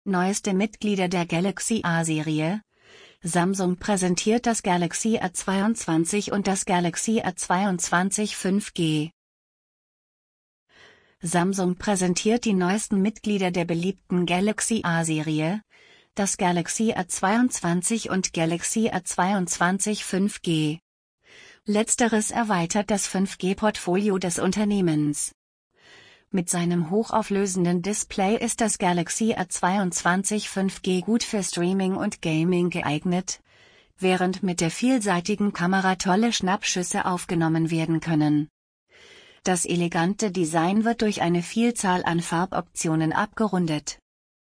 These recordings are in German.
Neueste Mitglieder der Galaxy A-Serie. Samsung präsentiert das Galaxy A22 und das Galaxy A22 5G. Samsung präsentiert die neuesten Mitglieder der beliebten Galaxy A-Serie, das Galaxy A22 und Galaxy A22 5G. Letzteres erweitert das 5G-Portfolio des Unternehmens. Mit seinem hochauflösenden Display ist das Galaxy A22 5G gut für Streaming und Gaming geeignet, während mit der vielseitigen Kamera tolle Schnappschüsse aufgenommen werden können. Das elegante Design wird durch eine Vielzahl an Farboptionen abgerundet.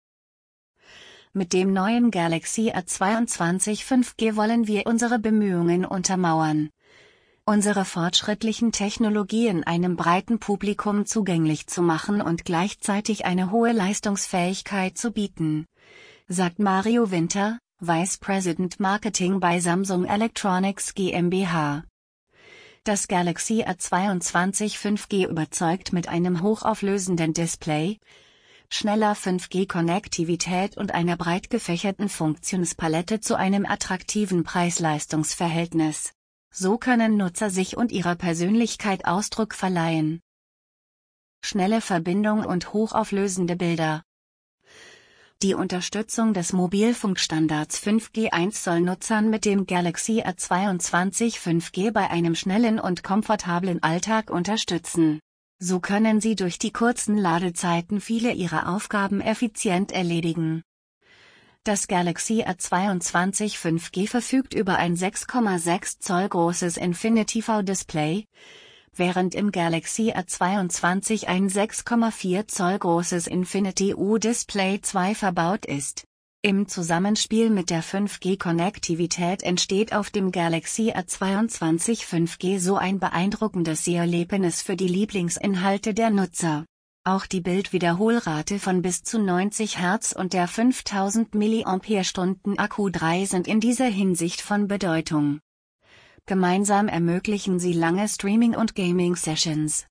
Mit dem neuen Galaxy A22 5G wollen wir unsere Bemühungen untermauern, unsere fortschrittlichen Technologien einem breiten Publikum zugänglich zu machen und gleichzeitig eine hohe Leistungsfähigkeit zu bieten, sagt Mario Winter, Vice President Marketing bei Samsung Electronics GmbH. Das Galaxy A22 5G überzeugt mit einem hochauflösenden Display, schneller 5G-Konnektivität und einer breit gefächerten Funktionspalette zu einem attraktiven Preis-Leistungs-Verhältnis. So können Nutzer sich und ihrer Persönlichkeit Ausdruck verleihen. Schnelle Verbindung und hochauflösende Bilder. Die Unterstützung des Mobilfunkstandards 5G1 soll Nutzern mit dem Galaxy A22 5G bei einem schnellen und komfortablen Alltag unterstützen. So können sie durch die kurzen Ladezeiten viele ihrer Aufgaben effizient erledigen. Das Galaxy A22 5G verfügt über ein 6,6 Zoll großes Infinity V-Display, während im Galaxy A22 ein 6,4 Zoll großes Infinity U-Display 2 verbaut ist. Im Zusammenspiel mit der 5G-Konnektivität entsteht auf dem Galaxy A22 5G so ein beeindruckendes Seherlebnis für die Lieblingsinhalte der Nutzer. Auch die Bildwiederholrate von bis zu 90 Hz und der 5000 mAh Akku 3 sind in dieser Hinsicht von Bedeutung. Gemeinsam ermöglichen sie lange Streaming- und Gaming-Sessions.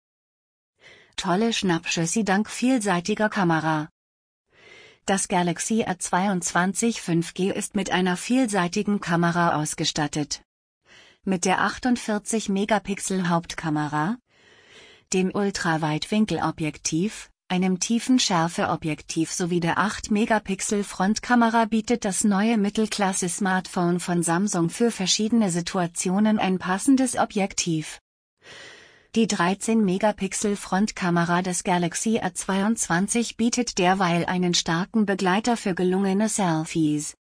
Tolle Schnappschüsse dank vielseitiger Kamera. Das Galaxy A22 5G ist mit einer vielseitigen Kamera ausgestattet. Mit der 48-Megapixel Hauptkamera, dem Ultraweitwinkelobjektiv, einem Tiefenschärfeobjektiv sowie der 8-Megapixel Frontkamera bietet das neue Mittelklasse-Smartphone von Samsung für verschiedene Situationen ein passendes Objektiv. Die 13-Megapixel Frontkamera des Galaxy A22 bietet derweil einen starken Begleiter für gelungene Selfies.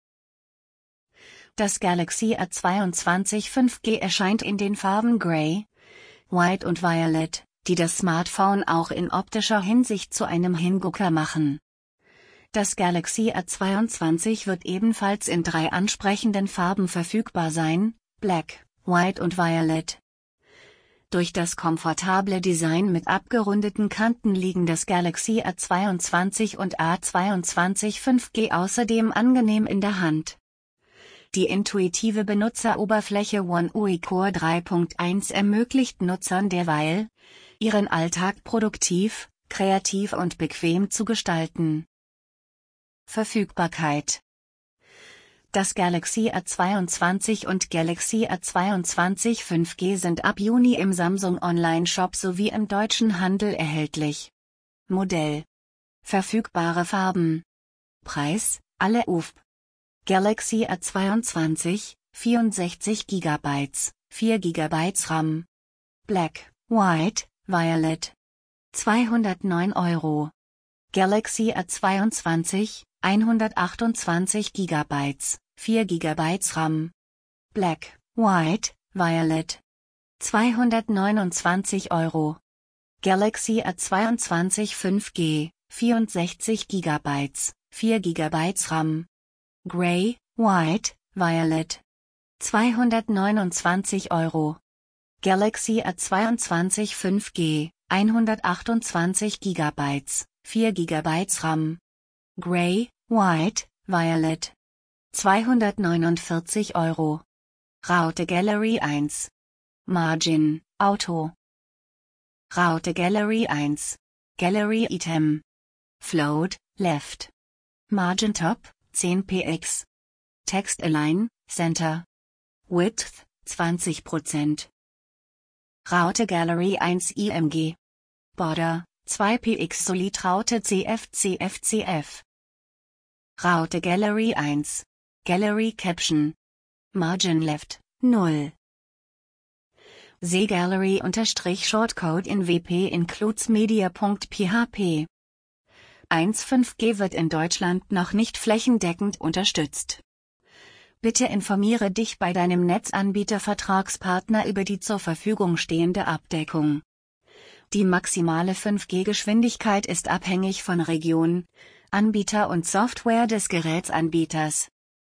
Das Galaxy A22 5G erscheint in den Farben Grey, White und Violet, die das Smartphone auch in optischer Hinsicht zu einem Hingucker machen. Das Galaxy A22 wird ebenfalls in 3 ansprechenden Farben verfügbar sein, Black, White und Violet. Durch das komfortable Design mit abgerundeten Kanten liegen das Galaxy A22 und A22 5G außerdem angenehm in der Hand. Die intuitive Benutzeroberfläche One UI Core 3.1 ermöglicht Nutzern derweil, ihren Alltag produktiv, kreativ und bequem zu gestalten. Verfügbarkeit. Das Galaxy A22 und Galaxy A22 5G sind ab Juni im Samsung Online-Shop sowie im deutschen Handel erhältlich. Modell. Verfügbare Farben. Preis, alle UFP. Galaxy A22, 64 GB, 4 GB RAM. Black, White, Violet. 209 €. Galaxy A22, 128 GB, 4 GB RAM. Black, White, Violet. 229 €. Galaxy A22 5G, 64 GB, 4 GB RAM. Grey, White, Violet. 229 €. Galaxy A22 5G, 128 GB, 4 GB RAM. Grey, White, Violet. 249 €. Raute Gallery 1. Margin, Auto. Raute Gallery 1. Gallery Item. Float, Left. Margin Top, 10 px. Text Align, Center. Width, 20%. Raute Gallery 1 IMG. Border, 2 px Solid Raute CF. Raute Gallery 1. Gallery Caption. Margin Left, 0. Gallery_Shortcode in WP includes media.php. 1.5G wird in Deutschland noch nicht flächendeckend unterstützt. Bitte informiere dich bei deinem Netzanbieter-Vertragspartner über die zur Verfügung stehende Abdeckung. Die maximale 5G-Geschwindigkeit ist abhängig von Region, Anbieter und Software des Gerätsanbieters.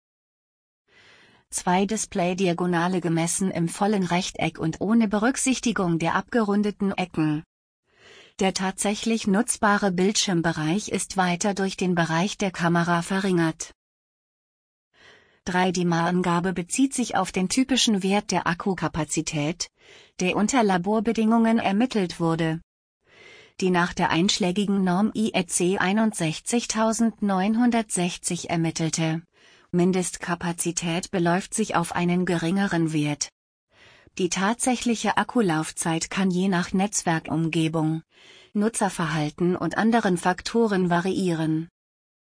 2 Display-Diagonale gemessen im vollen Rechteck und ohne Berücksichtigung der abgerundeten Ecken. Der tatsächlich nutzbare Bildschirmbereich ist weiter durch den Bereich der Kamera verringert. 3 Die Maßangabe bezieht sich auf den typischen Wert der Akkukapazität, der unter Laborbedingungen ermittelt wurde. Die nach der einschlägigen Norm IEC 61960 ermittelte Mindestkapazität beläuft sich auf einen geringeren Wert. Die tatsächliche Akkulaufzeit kann je nach Netzwerkumgebung, Nutzerverhalten und anderen Faktoren variieren.